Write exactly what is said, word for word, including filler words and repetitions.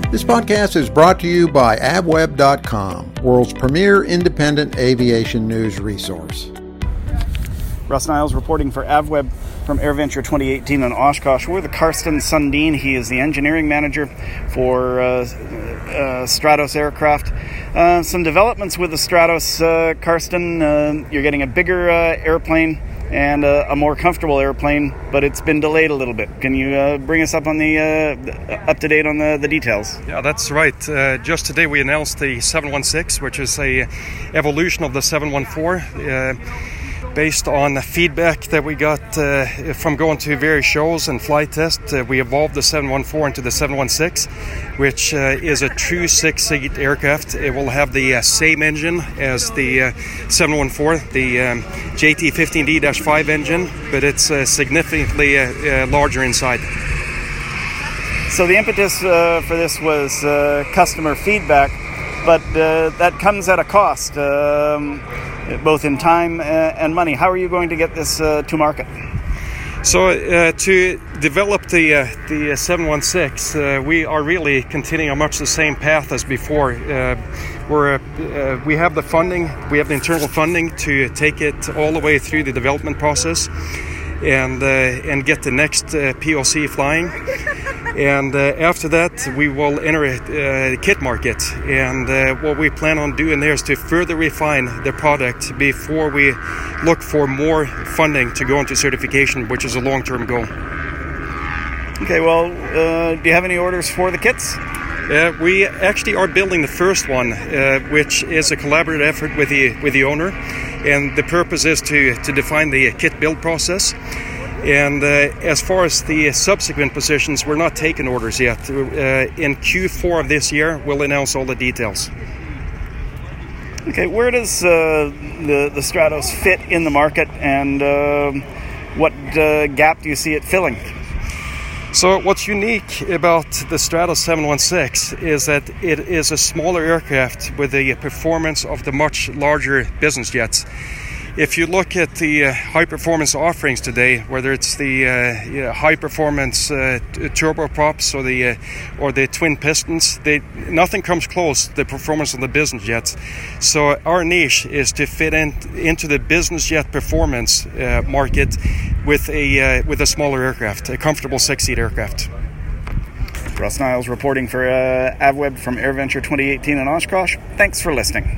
This podcast is brought to you by avweb dot com, world's premier independent aviation news resource. Russ Niles reporting for AvWeb from AirVenture twenty eighteen in Oshkosh. We're with Karsten Sundin. He is the engineering manager for uh, uh, Stratos Aircraft. Uh, some developments with the Stratos, uh, Karsten. Uh, you're getting a bigger uh, airplane and uh, a more comfortable airplane, but it's been delayed a little bit. Can you uh, bring us up on the uh, up to date on the, the details? Yeah, that's right. Uh, just today we announced the seven one six, which is a evolution of the seven one four. Uh, Based on the feedback that we got uh, from going to various shows and flight tests, uh, we evolved the seven one four into the seven one six, which uh, is a true six-seat aircraft. It will have the uh, same engine as the uh, seven one four, the um, J T fifteen D five engine, but it's uh, significantly uh, uh, larger inside. So the impetus uh, for this was uh, customer feedback, but uh, that comes at a cost. Um, both in time and money. How are you going to get this uh, to market? So uh, to develop the uh, the seven one six, uh, we are really continuing on much the same path as before. Uh, we're, uh, we have the funding, we have the internal funding to take it all the way through the development process and uh, and get the next uh, P O C flying. And uh, after that, we will enter a uh, kit market. And uh, what we plan on doing there is to further refine the product before we look for more funding to go into certification, which is a long-term goal. Okay, well, uh, do you have any orders for the kits? Uh, we actually are building the first one, uh, which is a collaborative effort with the with the owner. And the purpose is to, to define the kit build process. And uh, as far as the subsequent positions, we're not taking orders yet. Uh, in Q four of this year, we'll announce all the details. Okay, where does uh, the, the Stratos fit in the market, and uh, what uh, gap do you see it filling? So what's unique about the Stratos seven one six is that it is a smaller aircraft with the performance of the much larger business jets. If you look at the uh, high-performance offerings today, whether it's the uh, you know, high-performance uh, turboprops or the uh, or the twin pistons, they, nothing comes close to the performance of the business jets. So our niche is to fit in, into the business jet performance uh, market with a uh, with a smaller aircraft, a comfortable six-seat aircraft. Russ Niles reporting for uh, AvWeb from AirVenture twenty eighteen in Oshkosh. Thanks for listening.